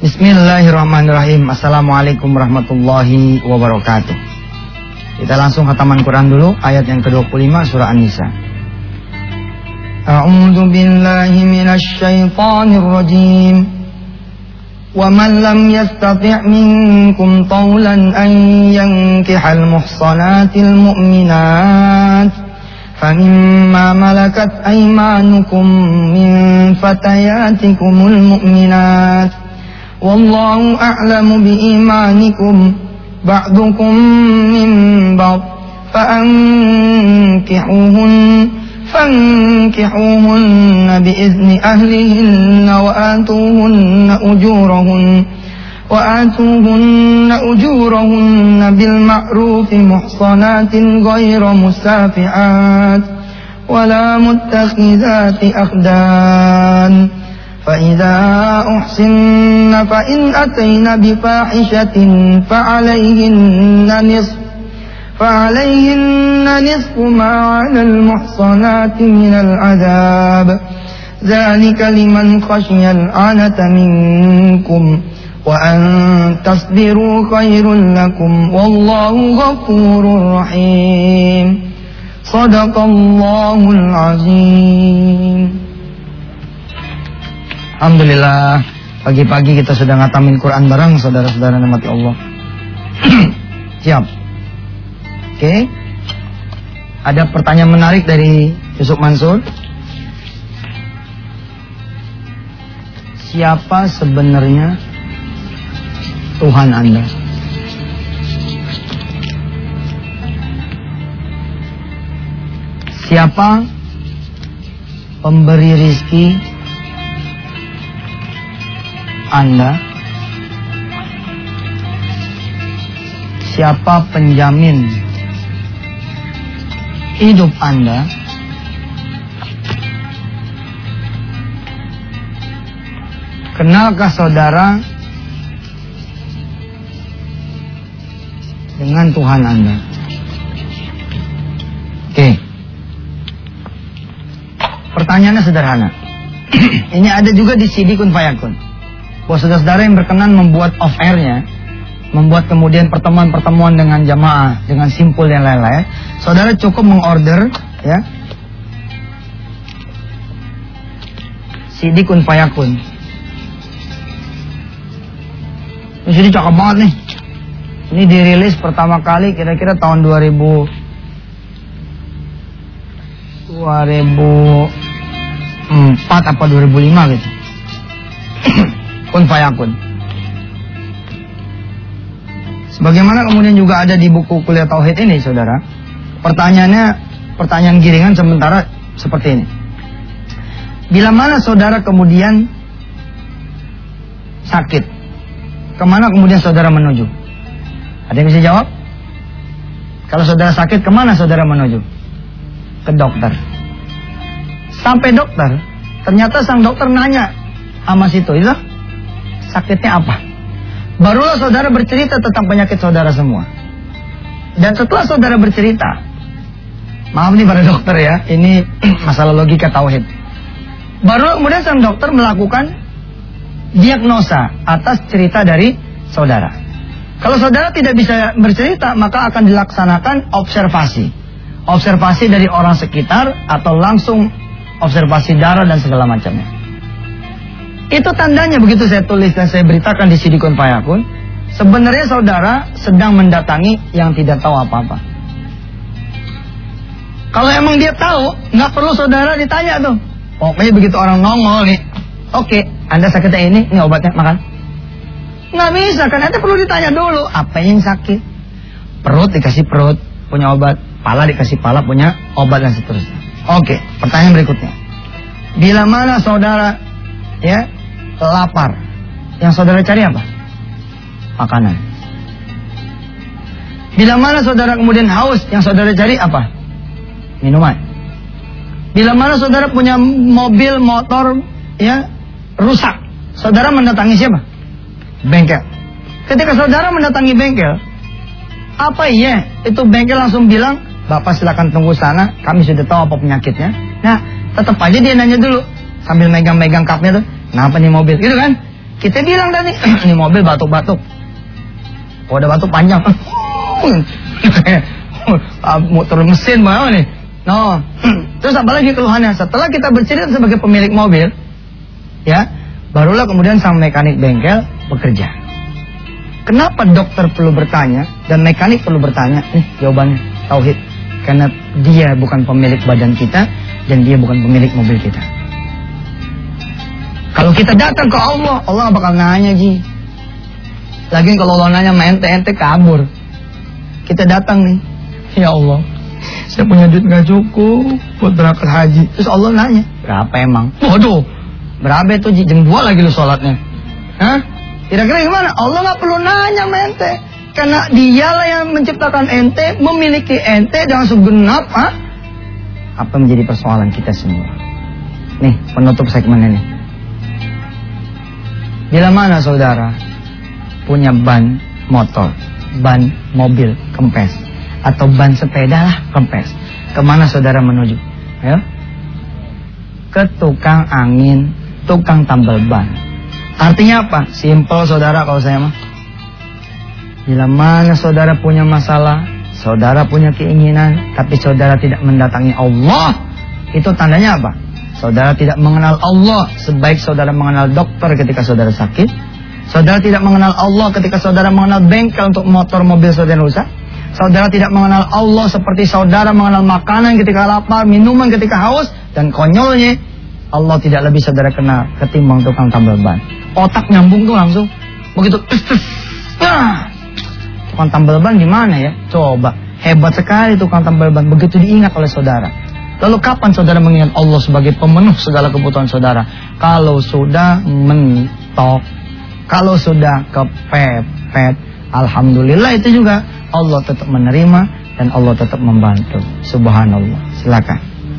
Bismillahirrahmanirrahim. Assalamualaikum warahmatullahi wabarakatuh. Kita langsung khataman Quran dulu, ayat yang ke-25 surah An-Nisa. A'udzu billahi minasy syaithanir rajim. Wa man lam yastati' minkum tawlan an yankihal muhsanatil mu'minat فَمِمَّا مَلَكَتْ أَيْمَانُكُمْ مِنْ فَتَيَاتِكُمُ الْمُؤْمِنَاتِ وَاللَّهُ أَعْلَمُ بِإِيمَانِكُمْ بَعْضُكُمْ مِنْ بَعْضٍ فَانكِحُوهُنَّ بِإِذْنِ أَهْلِهِنَّ وآتوهن أجورهن بالمعروف محصنات غير مسافحات ولا متخذات أخدان فإذا أحسن فإن أتين بفاحشة فعليهن نصف ما على المحصنات من العذاب ذلك لمن خشي العنة منكم وأن تصبروا خير لكم والله غفور رحيم صدق الله العظيم. Alhamdulillah, pagi-pagi kita sudah ngatamin Quran bareng saudara-saudara nikmati Allah. Siap? Oke. Ada pertanyaan menarik dari Yusuf Mansur. Siapa sebenarnya Tuhan Anda? Siapa pemberi rizki Anda? Siapa penjamin hidup Anda? Kenalkah saudara dengan Tuhan Anda? Oke. Pertanyaannya sederhana. Ini ada juga di CD Kun Fayakun. Buat saudara-saudara yang berkenan membuat off airnya, membuat kemudian pertemuan-pertemuan dengan jamaah, dengan simpul dan lain-lain, saudara cukup mengorder ya CD Kun Fayakun. Ini CD cakep banget nih. Ini dirilis pertama kali kira-kira tahun 2004 apa 2005 gitu. Kun Fayakun. Sebagaimana kemudian juga ada di buku kuliah tauhid ini, saudara. Pertanyaan giringan sementara seperti ini. Bila mana saudara kemudian sakit, kemana kemudian saudara menuju? Ada yang bisa jawab? Kalau saudara sakit, kemana saudara menuju? Ke dokter. Sampai dokter, ternyata sang dokter nanya sama situ, itu sakitnya apa? Barulah saudara bercerita tentang penyakit saudara semua. Dan setelah saudara bercerita, maaf nih para dokter ya, ini masalah logika tauhid. Baru kemudian sang dokter melakukan diagnosa atas cerita dari saudara. Kalau saudara tidak bisa bercerita, maka akan dilaksanakan observasi. Observasi dari orang sekitar atau langsung observasi darah dan segala macamnya. Itu tandanya begitu saya tulis dan saya beritakan di CD Kun Fayakun. Sebenarnya saudara sedang mendatangi yang tidak tahu apa-apa. Kalau emang dia tahu, nggak perlu saudara ditanya tuh. Pokoknya begitu orang nongol nih, oke, Anda sakitnya ini obatnya, makan. Nggak bisa, kan Anda perlu ditanya dulu, apa yang sakit? Perut dikasih perut, punya obat. Pala dikasih pala, punya obat dan seterusnya. Oke, pertanyaan berikutnya. Bila mana saudara ya lapar, yang saudara cari apa? Makanan. Bila mana saudara kemudian haus, yang saudara cari apa? Minuman. Bila mana saudara punya mobil, motor ya rusak, saudara mendatangi siapa? Bengkel. Ketika saudara mendatangi bengkel, apa iya itu bengkel langsung bilang, Bapak silakan tunggu sana, kami sudah tahu apa penyakitnya. Nah, tetap aja dia nanya dulu sambil megang-megang kapnya tuh, kenapa nih mobil, gitu kan? Kita bilang tadi, ini mobil batuk-batuk. Oh, ada batuk panjang. Motor mesin mana nih? No. Terus apa lagi keluhannya? Setelah kita bercerita sebagai pemilik mobil, ya, barulah kemudian sang mekanik bengkel bekerja. Kenapa dokter perlu bertanya dan mekanik perlu bertanya? Jawabannya tauhid. Karena dia bukan pemilik badan kita dan dia bukan pemilik mobil kita. Kalau kita datang ke Allah, Allah bakal nanya, Ji. Lagi kalau Allah nanya sama ente kabur. Kita datang nih, ya Allah, saya punya duit gak cukup buat berangkat haji. Terus Allah nanya, berapa emang? Waduh, berapa itu, Ji? Jam 2 lagi lu sholatnya. Hah? Kira-kira gimana? Allah gak perlu nanya sama ente. Karena dialah yang menciptakan ente, memiliki ente dengan segenap. Apa menjadi persoalan kita semua? Nih, penutup segmen ini. Bila mana saudara punya ban motor, ban mobil kempes, atau ban sepeda lah kempes, kemana saudara menuju? Ya? Ke tukang angin, tukang tambal ban. Artinya apa? Simple saudara kalau saya mah. Bila mana saudara punya masalah, saudara punya keinginan, tapi saudara tidak mendatangi Allah, itu tandanya apa? Saudara tidak mengenal Allah sebaik saudara mengenal dokter ketika saudara sakit. Saudara tidak mengenal Allah ketika saudara mengenal bengkel untuk motor mobil saudara rusak. Saudara tidak mengenal Allah seperti saudara mengenal makanan ketika lapar, minuman ketika haus. Dan konyolnya, Allah tidak lebih saudara kenal ketimbang tukang tambal ban. Otak nyambung tuh langsung. Begitu, tukang tambal ban di mana ya? Coba, hebat sekali tukang tambal ban. Begitu diingat oleh saudara. Lalu kapan saudara mengingat Allah sebagai pemenuh segala kebutuhan saudara? Kalau sudah mentok, kalau sudah kepepet, alhamdulillah itu juga Allah tetap menerima dan Allah tetap membantu. Subhanallah. Silakan.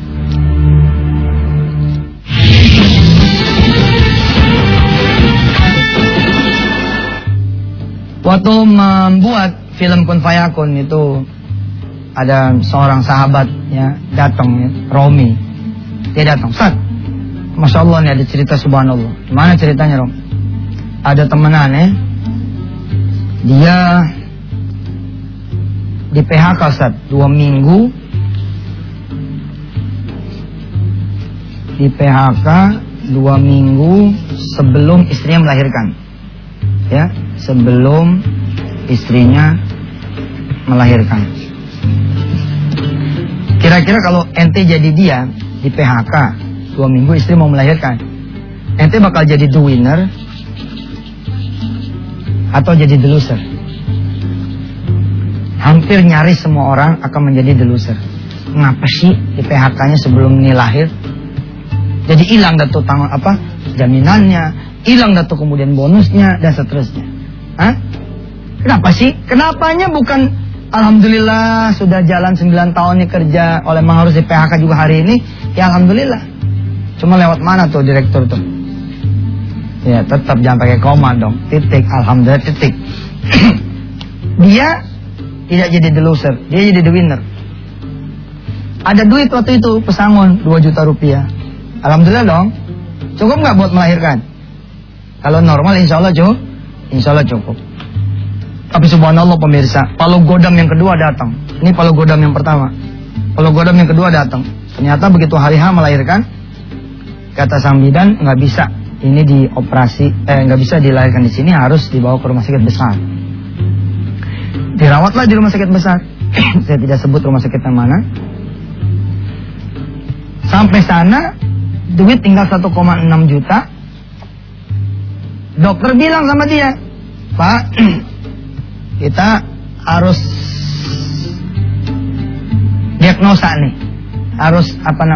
Waktu membuat film Kun Fayakun itu ada seorang sahabat ya datang ya, Romi. Dia datang, Ustaz, Masya Allah nih ada cerita subhanallah. Gimana ceritanya, Rom? Ada temenan ya, dia di PHK Ustaz 2 minggu. Di PHK 2 minggu sebelum istrinya melahirkan. Ya, sebelum istrinya melahirkan. Kira-kira kalau ente jadi dia di PHK 2 minggu istri mau melahirkan, ente bakal jadi the winner atau jadi the loser? Hampir nyaris semua orang akan menjadi the loser. Ngapa sih di PHK-nya sebelum ini lahir? Jadi hilang dah tuh jaminannya, hilang dah tuh kemudian bonusnya dan seterusnya. Hah? Kenapa sih? Kenapanya bukan alhamdulillah sudah jalan 9 tahun nih kerja, oleh memang harus di PHK juga hari ini. Ya alhamdulillah. Cuma lewat mana tuh direktur tuh? Ya tetap jangan pakai koma dong. Titik, alhamdulillah titik. Dia tidak jadi the loser, dia jadi the winner. Ada duit waktu itu pesangon 2 juta rupiah. Alhamdulillah dong. Cukup nggak buat melahirkan? Kalau normal insya Allah cukup. Tapi subhanallah pemirsa, palu godam yang kedua datang. Ini palu godam yang pertama. Palu godam yang kedua datang. Ternyata begitu hari H melahirkan, kata sang bidan nggak bisa. Ini dioperasi, nggak bisa dilahirkan di sini, harus dibawa ke rumah sakit besar. Dirawatlah di rumah sakit besar. Saya tidak sebut rumah sakit yang mana. Sampai sana, duit tinggal 1,6 juta. Dokter bilang sama dia, Pak, kita harus diagnosa nih, harus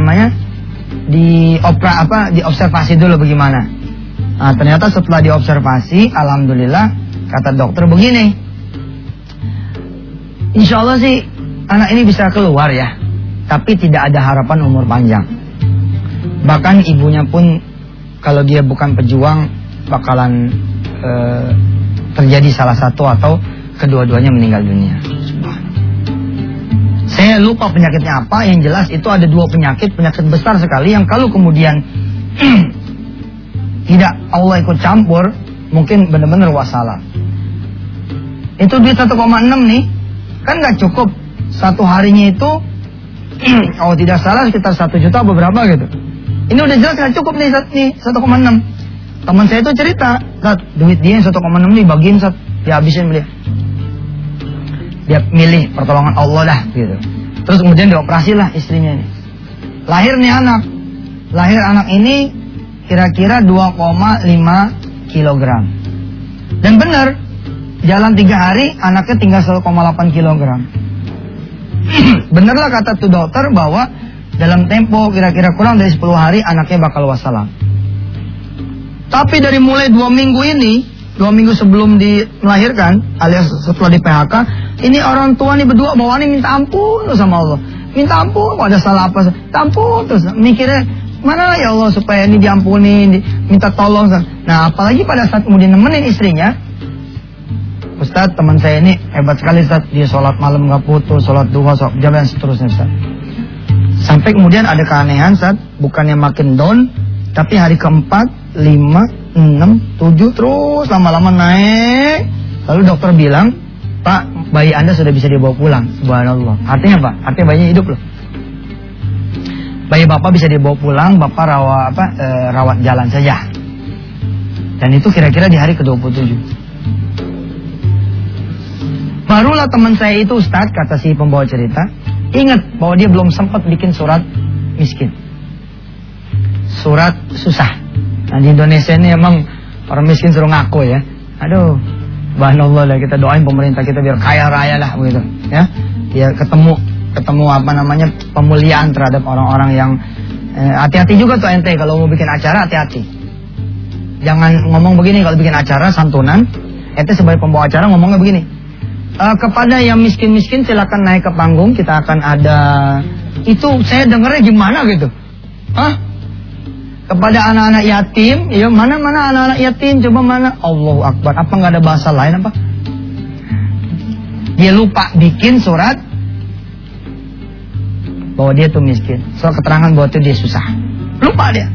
diobservasi dulu bagaimana. Nah, ternyata setelah diobservasi, alhamdulillah kata dokter begini, insya Allah sih anak ini bisa keluar ya, tapi tidak ada harapan umur panjang. Bahkan ibunya pun kalau dia bukan pejuang bakalan terjadi salah satu atau kedua-duanya meninggal dunia. Saya lupa penyakitnya apa, yang jelas itu ada 2 penyakit besar sekali yang kalau kemudian tidak Allah ikut campur, mungkin benar-benar wassalam. Itu duit 1,6 nih, kan nggak cukup. Satu harinya itu, kalau tidak salah sekitar 1 juta beberapa gitu. Ini udah jelas nggak cukup nih 1,6. Teman saya itu cerita, duit dia 1,6 nih bagiin dihabisin beli. Dia milih pertolongan Allah dah gitu. Terus kemudian dioperasi lah istrinya ini. Lahir anak ini kira-kira 2,5 kilogram. Dan benar, jalan 3 hari anaknya tinggal 1,8 kilogram. Benerlah kata tuh dokter bahwa dalam tempo kira-kira kurang dari 10 hari anaknya bakal wassalam. Tapi dari mulai 2 minggu ini, 2 minggu sebelum melahirkan alias setelah di PHK, ini orang tua nih berdua bawaannya minta ampun sama Allah. Minta ampun, ada salah apa, minta ampun terus mikirnya mana ya Allah supaya ini diampuni, minta tolong. Nah apalagi pada saat kemudian nemenin istrinya, Ustadz teman saya ini hebat sekali Ustadz, dia sholat malam gak putus, sholat duha, sholat jam dan seterusnya Ustadz. Sampai kemudian ada keanehan Ustadz, bukannya makin down, tapi hari keempat, 5, 6, 7 terus lama-lama naik. Lalu dokter bilang, Pak, bayi Anda sudah bisa dibawa pulang. Subhanallah. Artinya apa? Artinya bayinya hidup loh. Bayi Bapak bisa dibawa pulang, Bapak rawat jalan saja. Dan itu kira-kira di hari ke-27. Barulah teman saya itu Ustadz, kata si pembawa cerita, ingat bahwa dia belum sempat bikin surat miskin. Surat susah. Nah di Indonesia ini emang orang miskin suruh ngaku ya. Aduh, subhanallah lah, kita doain pemerintah kita biar kaya raya lah begitu ya. Biar ketemu pemuliaan terhadap orang-orang yang hati-hati juga tuh ente kalau mau bikin acara, hati-hati. Jangan ngomong begini kalau bikin acara santunan, ente sebagai pembawa acara ngomongnya begini. Kepada yang miskin-miskin silakan naik ke panggung, kita akan ada itu saya dengarnya gimana gitu. Kepada anak-anak yatim, ya mana anak-anak yatim, coba mana? Allahu Akbar, apa nggak ada bahasa lain apa? Dia lupa bikin surat bahwa dia tuh miskin, soal keterangan bahwa tuh dia susah, lupa dia.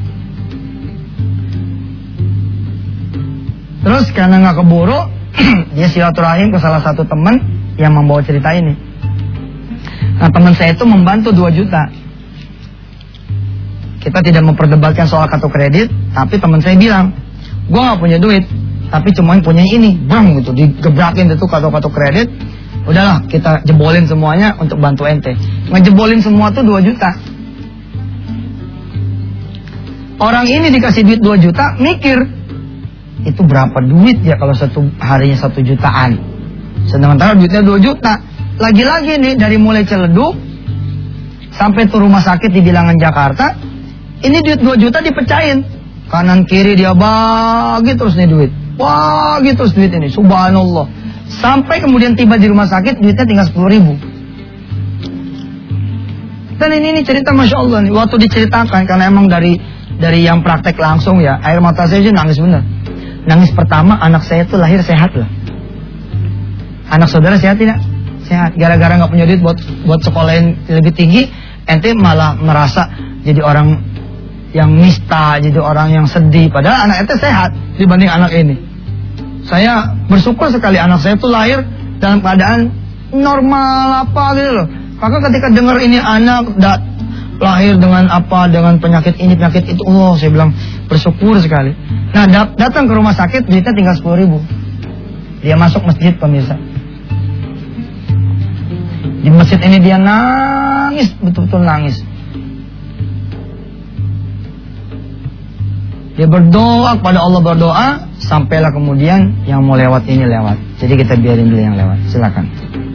Terus karena nggak keburu, dia silaturahim ke salah satu teman yang membawa cerita ini. Nah teman saya itu membantu 2 juta. Kita tidak memperdebatkan soal kartu kredit, tapi teman saya bilang, gue gak punya duit, tapi cuma punya ini, bang gitu, digebrakin itu kartu kredit. Udahlah kita jebolin semuanya untuk bantu ente. Ngejebolin semua tuh 2 juta. Orang ini dikasih duit 2 juta, mikir itu berapa duit ya kalau satu harinya 1 jutaan. Sementara duitnya 2 juta. Lagi-lagi nih dari mulai Ciledug sampai tuh rumah sakit di Bilangan Jakarta, ini duit 2 juta dipecahin. Kanan kiri dia bagi terus nih duit. Bagi terus duit ini, subhanallah. Sampai kemudian tiba di rumah sakit duitnya tinggal 10.000. Dan ini cerita Masya Allah nih. Waktu diceritakan, karena emang dari yang praktek langsung ya, air mata saya nangis bener. Nangis pertama, anak saya tuh lahir sehat loh. Anak saudara sehat tidak? Sehat. Gara-gara gak punya duit buat sekolah yang lebih tinggi, ente malah merasa jadi orang yang nista, jadi orang yang sedih. Padahal anak ente sehat dibanding anak ini. Saya bersyukur sekali anak saya tuh lahir dalam keadaan normal apa gitu loh. Maka ketika dengar ini anak lahir dengan apa, dengan penyakit ini, penyakit itu, saya bilang bersyukur sekali. Nah datang ke rumah sakit duitnya tinggal 10.000. Dia masuk masjid pemirsa. Di masjid ini dia nangis, betul-betul nangis. Dia berdoa kepada Allah, berdoa sampailah kemudian yang mau lewat ini lewat. Jadi kita biarin dulu yang lewat. Silakan.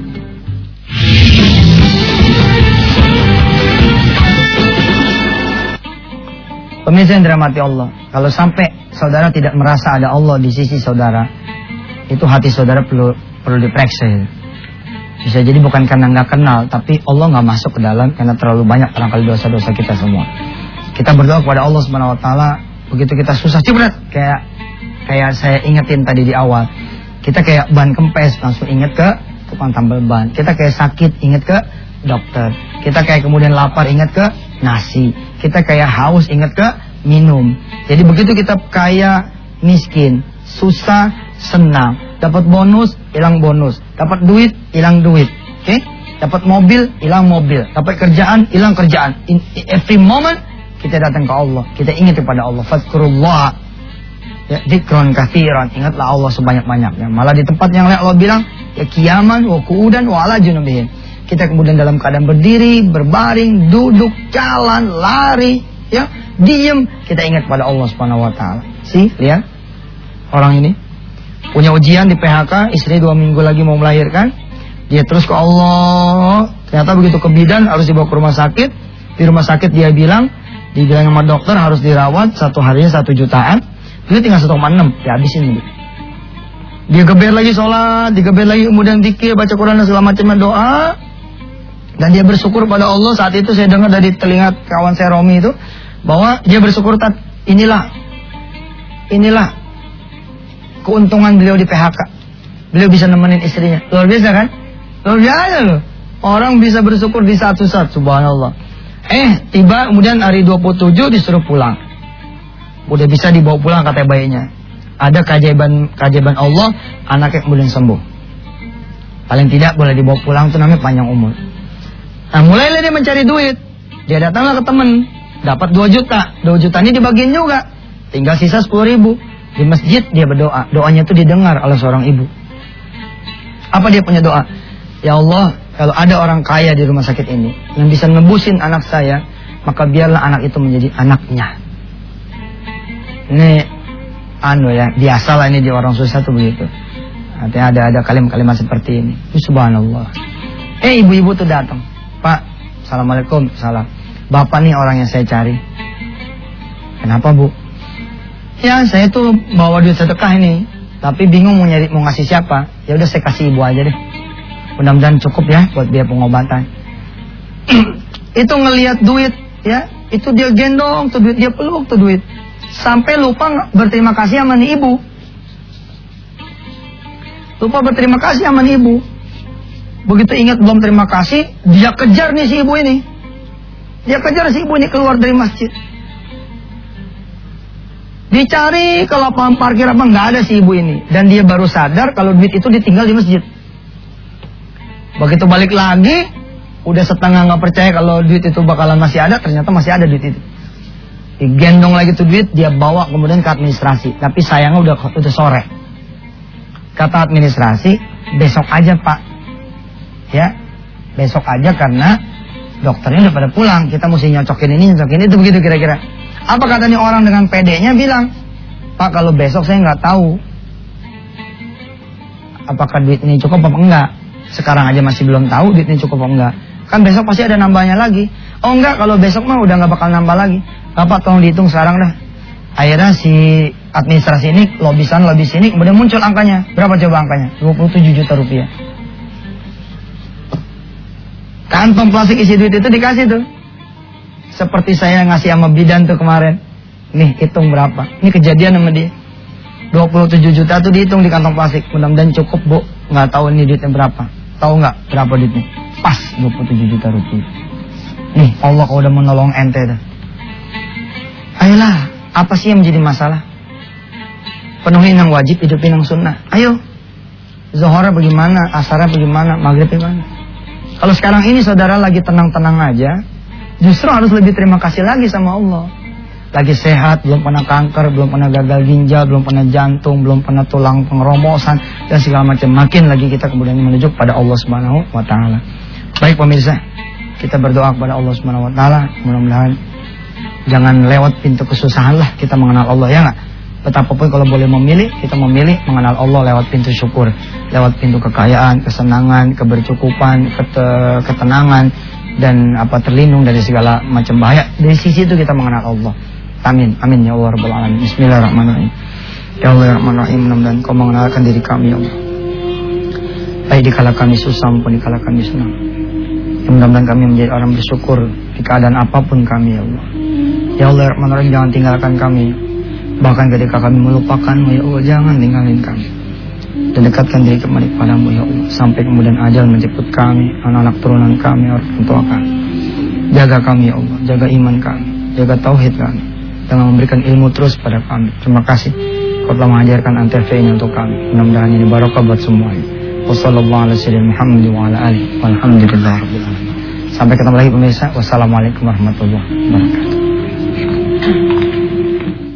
Pemirsa yang dirahmati Allah, kalau sampai saudara tidak merasa ada Allah di sisi saudara, itu hati saudara perlu diperiksa. Bisa jadi bukan karena nggak kenal, tapi Allah nggak masuk ke dalam karena terlalu banyak barangkali dosa-dosa kita semua. Kita berdoa kepada Allah Subhanahu Wa Taala. Begitu kita susah cibret, kayak saya ingetin tadi di awal, kita kayak ban kempes langsung inget ke tukang tambal ban. Kita kayak sakit inget ke dokter. Kita kayak kemudian lapar inget ke nasi. Kita kayak haus inget ke minum. Jadi begitu kita kayak miskin, susah, senang. Dapat bonus, hilang bonus. Dapat duit, hilang duit. Oke? Dapat mobil, hilang mobil. Dapat kerjaan, hilang kerjaan. In every moment kita datang ke Allah. Kita ingat kepada Allah. Fadhkurullah. Ya, dzikron katsiran. Ingatlah Allah sebanyak-banyaknya. Malah di tempat yang lain Allah bilang, ya qiyaman wa qu'udan wa ala junubihim. Kita kemudian dalam keadaan berdiri, berbaring, duduk, jalan, lari, ya, diam, kita ingat pada Allah Subhanahu wa taala. Lihat. Orang ini punya ujian di PHK, istri 2 minggu lagi mau melahirkan. Dia terus ke Allah. Ternyata begitu ke bidan harus dibawa ke rumah sakit. Di rumah sakit dia bilang sama dokter harus dirawat 1 harinya 1 jutaan. Dia tinggal 1,6, dihabisin gitu. Dia geber lagi sholat, digeber lagi kemudian zikir, baca Quran dan segala macamnya doa. Dan dia bersyukur pada Allah. Saat itu saya dengar dari telinga kawan saya Romi itu bahwa dia bersyukur, inilah keuntungan beliau di PHK. Beliau bisa nemenin istrinya. Luar biasa kan? Luar biasa loh. Orang bisa bersyukur di satu-satu, subhanallah. Tiba kemudian hari 27 disuruh pulang. Udah bisa dibawa pulang kata bayinya. Ada keajaiban Allah, anaknya kemudian sembuh. Paling tidak boleh dibawa pulang, itu namanya panjang umur. Nah, mulailah dia mencari duit. Dia datanglah ke teman, dapat 2 juta. 2 juta ini dibagiin juga. Tinggal sisa 10.000. Di masjid dia berdoa. Doanya itu didengar oleh seorang ibu. Apa dia punya doa? Ya Allah, kalau ada orang kaya di rumah sakit ini yang bisa nebusin anak saya, maka biarlah anak itu menjadi anaknya. Ini biasalah ini di orang susah tuh begitu. Artinya ada kalimat-kalimat seperti ini. Subhanallah. Ibu-ibu tuh datang. Pak, assalamualaikum, salam. Bapak nih orang yang saya cari. Kenapa, Bu? Ya, saya tuh bawa duit sedekah ini, tapi bingung mau ngasih siapa. Ya udah saya kasih ibu aja deh. Mudah-mudahan cukup ya buat biaya pengobatan. Itu ngelihat duit, ya, itu dia gendong tuh duit, dia peluk tuh duit. Sampai lupa berterima kasih sama nih ibu. Lupa berterima kasih sama nih ibu. Begitu ingat belum terima kasih, dia kejar nih si ibu ini. Dia kejar si ibu ini keluar dari masjid. Dicari ke lapangan parkir apa, nggak ada si ibu ini. Dan dia baru sadar kalau duit itu ditinggal di masjid. Begitu balik lagi, udah setengah nggak percaya kalau duit itu bakalan masih ada, ternyata masih ada duit itu. Digendong lagi tuh duit, dia bawa kemudian ke administrasi. Tapi sayangnya udah sore. Kata administrasi, besok aja Pak. Ya, besok aja karena dokternya udah pada pulang. Kita mesti nyocokin ini, nyocokin itu, begitu kira-kira. Apa katanya orang dengan PD-nya bilang, Pak kalau besok saya nggak tahu apakah duit ini cukup apa enggak. Sekarang aja masih belum tahu duit ini cukup apa enggak. Kan besok pasti ada nambahnya lagi. Oh enggak, kalau besok mah udah nggak bakal nambah lagi. Bapak tolong dihitung sekarang dah. Akhirnya si administrasi ini lobby sini, kemudian muncul angkanya. Berapa coba angkanya? 27 juta rupiah. Kantong plastik isi duit itu dikasih tuh. Seperti saya ngasih sama bidan tuh kemarin. Nih hitung berapa. Ini kejadian sama dia. 27 juta tuh dihitung di kantong plastik. Mudah-mudahan cukup, Bu. Nggak tahu ini duitnya berapa. Tahu nggak berapa duitnya? Pas 27 juta rupiah. Nih Allah kalau udah menolong ente dah. Ayolah, apa sih yang menjadi masalah? Penuhin yang wajib, hidupin yang sunnah. Ayo. Zuhurnya bagaimana, asarnya bagaimana, maghrib bagaimana. Kalau sekarang ini saudara lagi tenang-tenang aja, justru harus lebih terima kasih lagi sama Allah. Lagi sehat, belum pernah kanker, belum pernah gagal ginjal, belum pernah jantung, belum pernah tulang pengeromosan, dan segala macam. Makin lagi kita kemudian menuju pada Allah Subhanahu wa Ta'ala. Baik pemirsa, kita berdoa kepada Allah Subhanahu wa Ta'ala. Mudah-mudahan jangan lewat pintu kesusahan lah kita mengenal Allah, ya nggak? Betapapun kalau boleh memilih, kita memilih mengenal Allah lewat pintu syukur, lewat pintu kekayaan, kesenangan, kebercukupan, ketenangan, dan terlindung dari segala macam bahaya. Dari sisi itu kita mengenal Allah. Amin, amin ya Allah Rabbal Alamin. Bismillahirrahmanirrahim. Ya Allah ya Rahman-Rahim, mudah-mudahan Kau mengenalkan diri kami ya Allah. Baik dikala kami susah maupun dikala kami senang. Mudah-mudahan kami menjadi orang bersyukur di keadaan apapun kami ya Allah. Ya Allah ya Rahman-Rahim, jangan tinggalkan kami. Bahkan ketika kami melupakan-Mu ya Allah, jangan tinggalin kami. Dan dekatkan diri kembali kepadamu ya Allah. Sampai kemudian ajal menjemput kami, anak-anak turunan kami, orang tua kami. Jaga kami ya Allah, jaga iman kami, jaga tauhid kami, dengan memberikan ilmu terus pada kami. Terima kasih Kau telah mengajarkan Antv ini untuk kami. Mudah-mudahan ini barokah buat semuanya. Wassalamualaikum warahmatullahi wabarakatuh. Sampai ketemu lagi pemirsa. Wassalamualaikum warahmatullahi wabarakatuh.